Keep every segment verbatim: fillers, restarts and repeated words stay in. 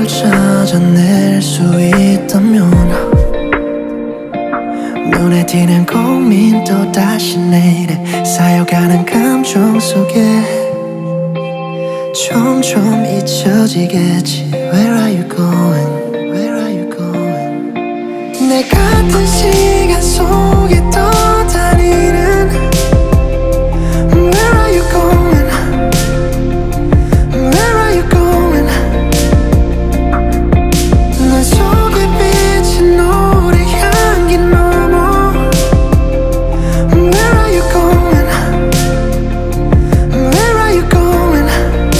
찾아낼 수 있다면 눈에 띄는 고민 또다시 내일에 쌓여가는 감정 속에 점점 잊혀지겠지. Where are you going? Where are you going? 내 같은 시간 속에 떠다니는 Where are you going? Where are you going? 난 속에 비친 노래 향기 넘어 Where are you going? Where are you going?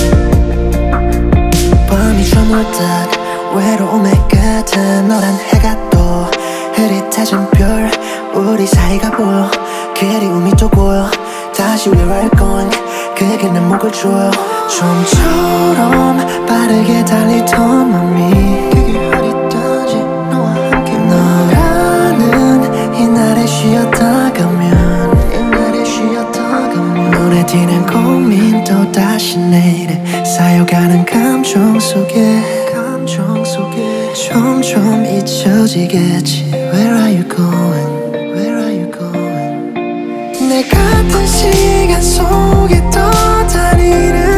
밤이 저물듯 외로움에 끝은 너란 해가 떠 흐릿해진 별 우리 사이가 보여 그리움이 또 고여 다시 Where are you going? 그게 내 목을 조여 좀처럼 빠르게 달리던 맘이 그게 어디든지 너와 함께 너라는 이날에 쉬었다 가면 이날에 쉬었다 가면 눈에 띄는 고민 또다시 내일에 쌓여가는 감정 속에 감정 속에 점점 잊혀지겠지. Where are you going? Where are you going? 내 같은 시간 속에 떠다니는